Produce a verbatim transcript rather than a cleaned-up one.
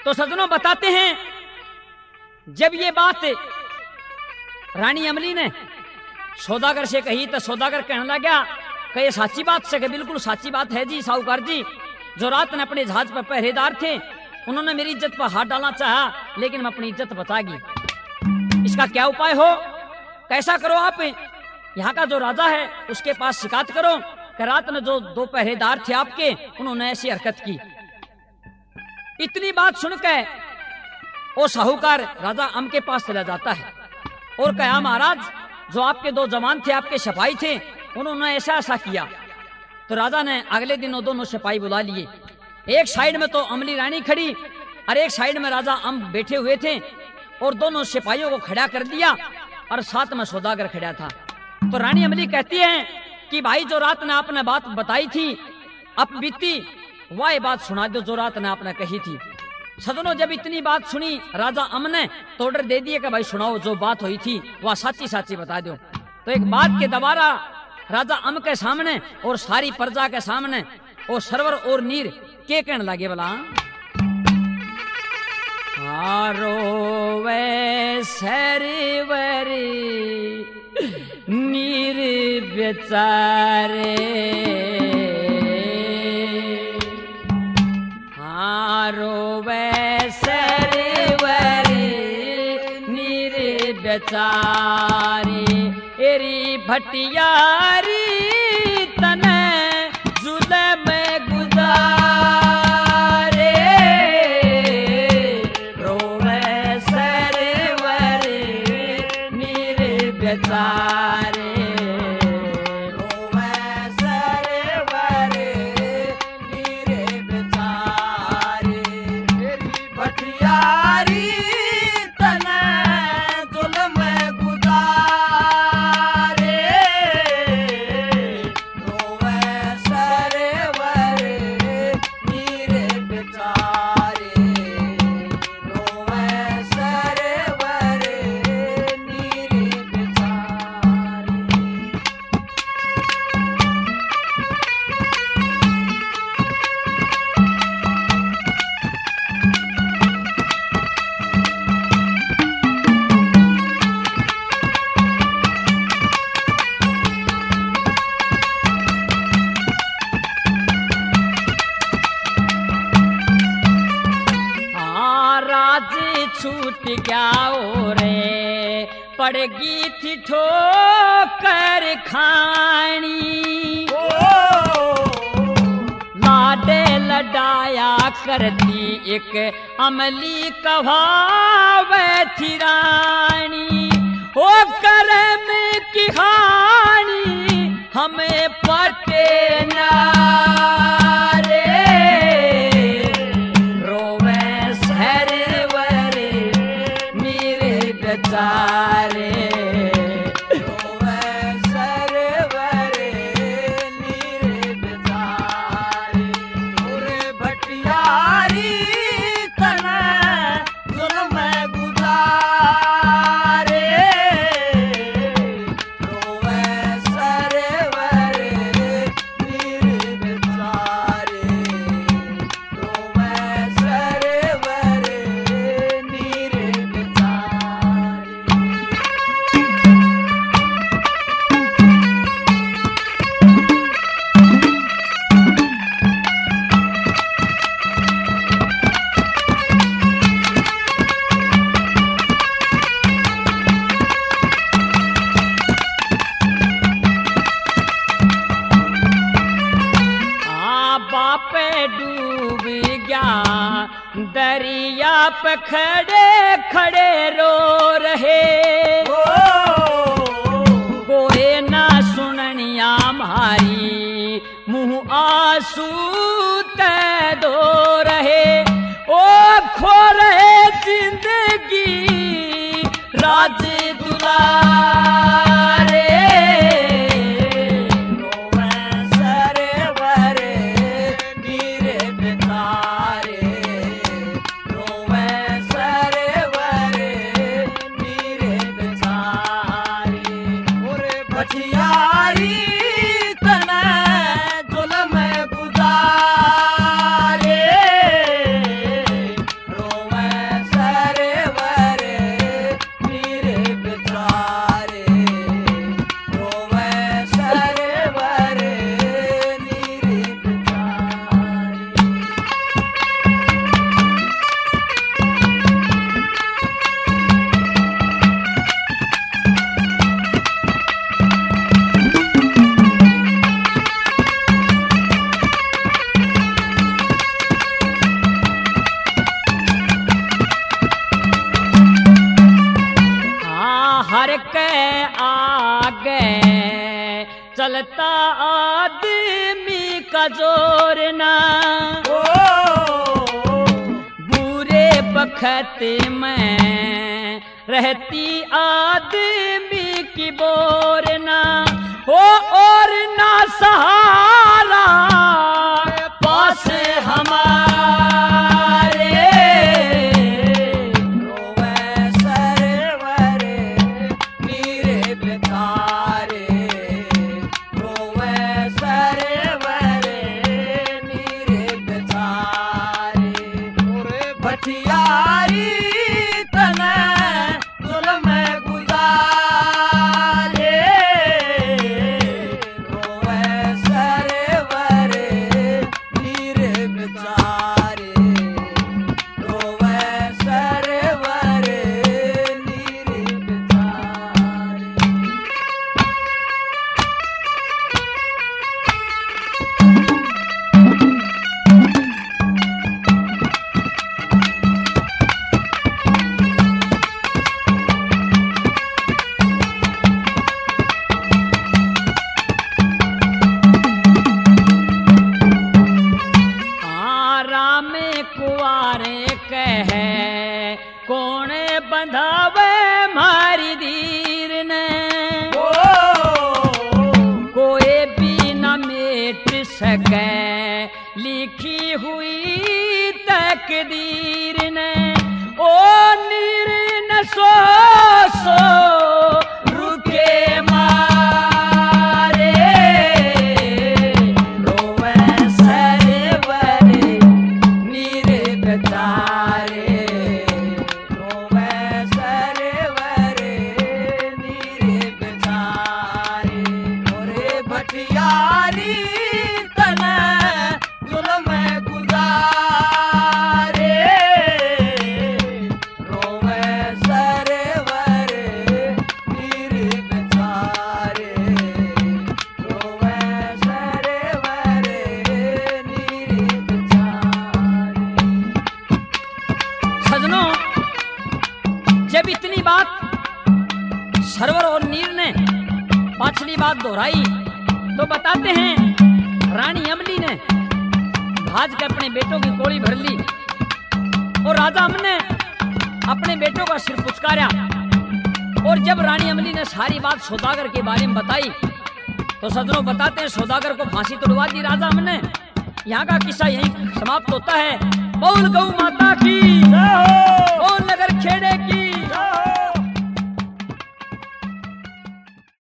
तो सज्जनों बताते हैं, जब ये बात रानी अमली ने सौदागर से कही तो सौदागर कहने लगा कि ये साची बात से, बिल्कुल साची बात है जी साहूकार जी। जो रात ने अपने जहाज पर पहरेदार थे उन्होंने मेरी इज्जत पर हाथ डालना चाहा, लेकिन मैं अपनी इज्जत बचागी। इसका क्या उपाय हो, कैसा करो आप? यहाँ का जो राजा है उसके पास शिकायत करो कि रात में जो दो पहरेदार थे आपके उन्होंने ऐसी हरकत की। इतनी बात सुनकर वो साहूकार राजा अम के पास चला जाता है और कहा, महाराज जो आपके दो जवान थे, आपके सिपाही थे, उन्होंने ऐसा ऐसा किया। तो राजा ने अगले दिन वो दोनों सिपाही बुला लिए। एक साइड में तो अमली रानी खड़ी और एक साइड में राजा अम बैठे हुए थे, और दोनों सिपाहियों को खड़ा कर दिया और साथ में सौदागर खड़ा था। तो रानी अमली कहती है कि भाई जो रात ने आपने बात बताई थी अब बीती, वह बात सुना दो जो रात ने आपने कही थी। सदनों जब इतनी बात सुनी राजा अम ने तो ऑर्डर दे दिया कि भाई सुनाओ, जो बात हुई थी वह साची साची बता दो। तो एक बात के दोबारा राजा अम के सामने और सारी प्रजा के सामने वो सरवर और नीर के कहने लगे, बोला हारो वे सरवर नीर बेचारे, हारो वे सरवर नीर बेचारे, एरी भटियारी तने जुल्म गुजारे, रोवे सरवर नीर बेचारे, रोवे सरवर नीर बेचारे, एरी भटियारी तने जुल्म छूट क्या हो रे, पड़गी थी ठोकर खानी, लाडे लडाया करती एक अमली कहावे थी रानी, ओ करम की हानि हमें पटे ना रे, रोवे सरवर नीर बेचारे, रोवे सरवर नीर बेचारे, और भटियारी तना जुल्म गुजारे, रोवे सरवर नीर बेचारे, रोवे सरवर नीर बेचारे। आ बापे डूब गया दरिया पे खड़े खड़े रो रहे, कोई ना सुननिया हमारी मुंह आंसू ते दो रहे, ओ खो रहे जिंदगी राज दुलारे, रोवे के आगे चलता आदमी का जोर ना, बुरे बखत में रहती आदमी की बोर ना हो, और ना सहारा पास हमारे। रोवे सरवर नीरे बेचारे, रोवे सरवर नीरे बेचारे। भटियारी तने जुल्म गुजारे, रोवे सरवर नीरे बेचारे, रोवे सरवर नीरे बेचारे। आराम कुआरे कहे कोने बंधावे मारी दीर ने, कोई भी न मेट सके लिखी हुई तकदीर ने। ओ नीर न सो सो रुके मारे, रोवे सरवर नीरे बेचारे, रोवे सरवर नीरे बेचारे। ओरे भटियारी तने जुल्म गुजारे, रोवे सरवर नीरे बेचारे, रोवे सरवर नीरे बेचारे। सजनों, जब इतनी बात सरवर और नीर ने पाछली बात दोहराई तो बताते हैं रानी अमली ने भाज के अपने बेटों की कोड़ी भर ली, और राजा हमने अपने बेटों का सिर पुचकारा। और जब रानी अमली ने सारी बात सौदागर के बारे में बताई तो सजनों बताते हैं सौदागर को फांसी तोड़वा दी राजा हमने। यहाँ का किस्सा यहीं समाप्त होता है। बोल गौ माता की, बोल नगर खेड़े की।